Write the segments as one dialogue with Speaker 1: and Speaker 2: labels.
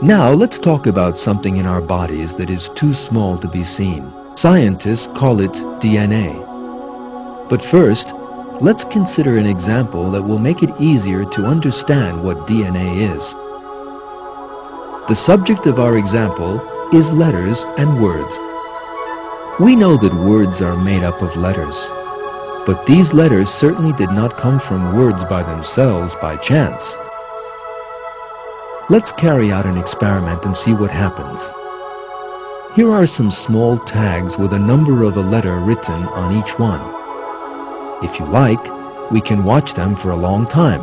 Speaker 1: Now let's talk about something in our bodies that is too small to be seen. Scientists call it DNA. But first, let's consider an example that will make it easier to understand what DNA is. The subject of our example is letters and words. We know that words are made up of letters, but these letters certainly did not come from words by themselves by chance. Let's carry out an experiment and see what happens. Here are some small tags with a number of a letter written on each one. If you like, we can watch them for a long time.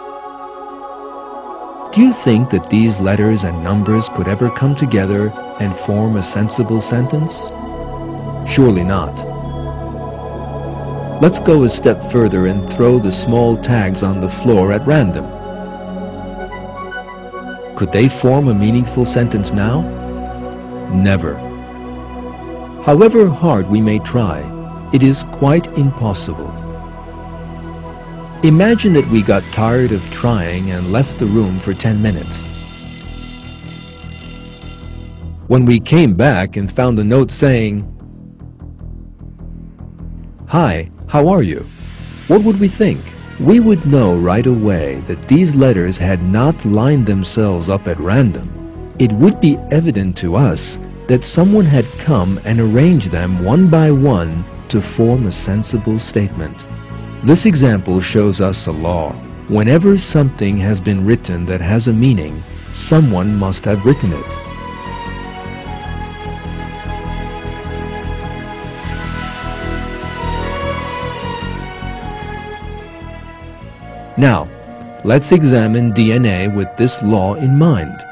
Speaker 1: Do you think that these letters and numbers could ever come together and form a sensible sentence? Surely not. Let's go a step further and throw the small tags on the floor at random. Could they form a meaningful sentence now? Never. However hard we may try, it is quite impossible. Imagine that we got tired of trying and left the room for 10 minutes. When we came back and found a note saying, "Hi, how are you?" what would we think? We would know right away that these letters had not lined themselves up at random. It would be evident to us that someone had come and arranged them one by one to form a sensible statement. This example shows us a law. Whenever something has been written that has a meaning, someone must have written it. Now, let's examine DNA with this law in mind.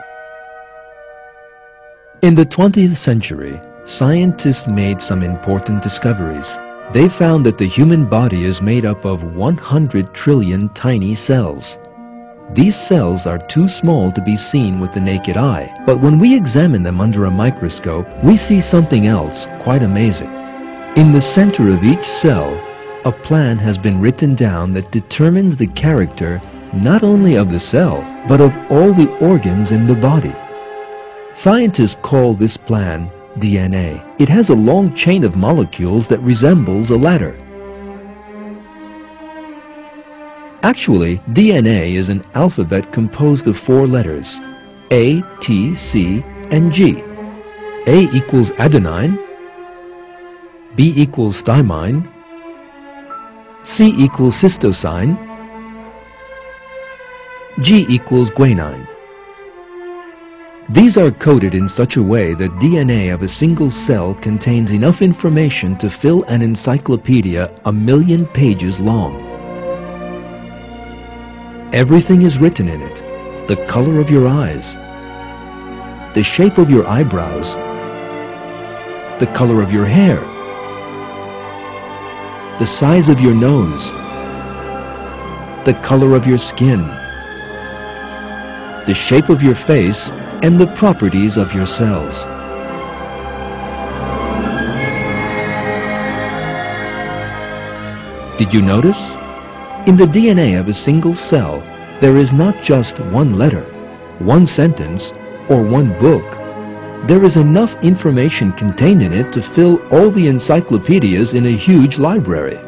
Speaker 1: In the 20th century, scientists made some important discoveries. They found that the human body is made up of 100 trillion tiny cells. These cells are too small to be seen with the naked eye, but when we examine them under a microscope, we see something else quite amazing. In the center of each cell, a plan has been written down that determines the character not only of the cell, but of all the organs in the body. Scientists call this plan DNA. It has a long chain of molecules that resembles a ladder. Actually, DNA is an alphabet composed of 4 letters: A, T, C, and G. A equals adenine, B equals thymine, C equals cystosine, G equals guanine. These are coded in such a way that DNA of a single cell contains enough information to fill an encyclopedia 1,000,000 pages long. Everything is written in it: the color of your eyes, the shape of your eyebrows, the color of your hair, the size of your nose, the color of your skin, the shape of your face, and the properties of your cells. Did you notice? In the DNA of a single cell, there is not just one letter, one sentence, or one book. There is enough information contained in it to fill all the encyclopedias in a huge library.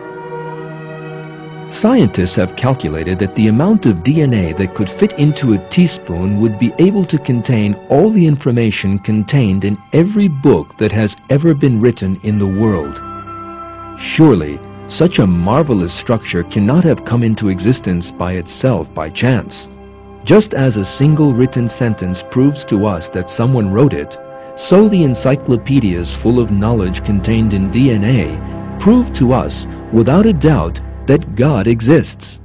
Speaker 1: Scientists have calculated that the amount of DNA that could fit into a teaspoon would be able to contain all the information contained in every book that has ever been written in the world. Surely, such a marvelous structure cannot have come into existence by itself by chance. Just as a single written sentence proves to us that someone wrote it, so the encyclopedias full of knowledge contained in DNA prove to us, without a doubt, that God exists.